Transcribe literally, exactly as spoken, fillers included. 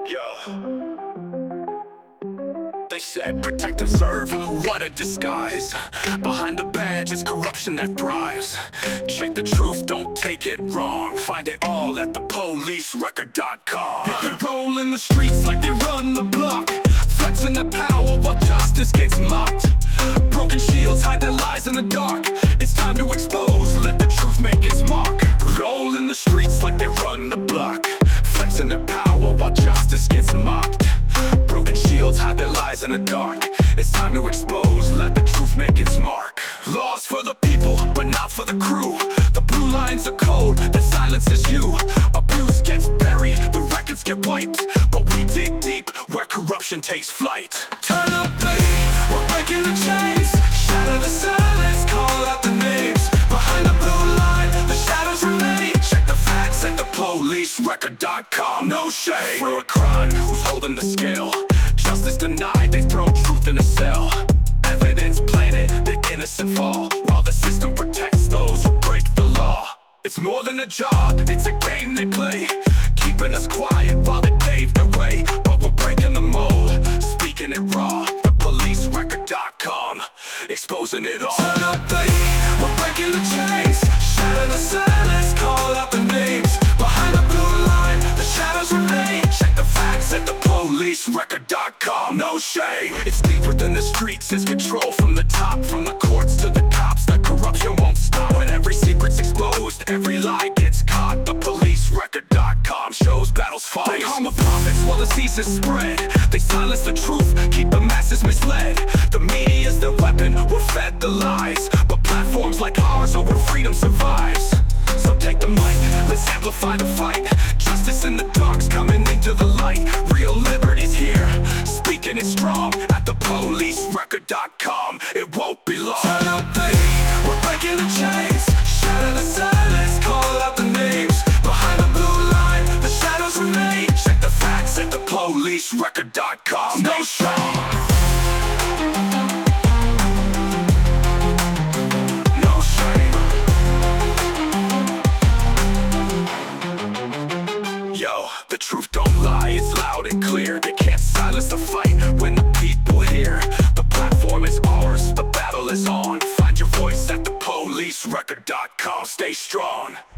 Yo. They said protect and serve, what a disguise. Behind the badge is corruption that thrives. Check the truth, don't take it wrong. Find it all at the police record dot com. They roll in the streets like they run the block, flexing their power while justice gets mocked. Broken shields hide their lies in the dark. It's time to expose, let the truth make its mark. Roll in the streets like they run the block, flexing their power while justice gets mocked. Broken shields hide their lies in the dark. It's time to expose, let the truth make its mark. Laws for the people, but not for the crew. The blue line's a code that silences you. Abuse gets buried, the records get wiped, but we dig deep where corruption takes flight. Turn up the heat, we're breaking the chains. Shatter the silence, call out the names. Behind the blue line, the shadows remain. Check the facts at the police record dot com. No shame, we're a crime, who's holding the scale? Justice denied, they throw truth in a cell. Evidence planted, the innocent fall, while the system protects those who break the law. It's more than a job, it's a game they play, keeping us quiet while they pave their way. But we're breaking the mold, speaking it raw. The police record dot com, exposing it all. Turn up the heat, we're breaking the chains. Shatter the silence, call out the names. Behind the blue line, the shadows remain. Check the facts at the police record dot com. No shame, it's deep within the streets. It's control from the top, from the courts to the cops. The corruption won't stop. When every secret's exposed, every lie gets caught. The police record dot com shows battles fought. They harm the prophets while the diseases spread. They silence the truth, keep the masses misled. The media's their weapon, we're fed the lies, but platforms like ours are where freedom survives. So take the mic, let's amplify the fight. Justice in the dark's coming into the light. Real liberty's here, speaking it strong at the police record dot com. It won't be long. Turn up the heat, we're breaking the chains. Shatter the silence, call out the names. Behind the blue line, the shadows remain. Check the facts at the police record dot com. No shame. Yo, the truth don't lie, it's loud and clear. They can't silence the fight when the people hear. The platform is ours, the battle is on. Find your voice at the police record dot com. Stay strong.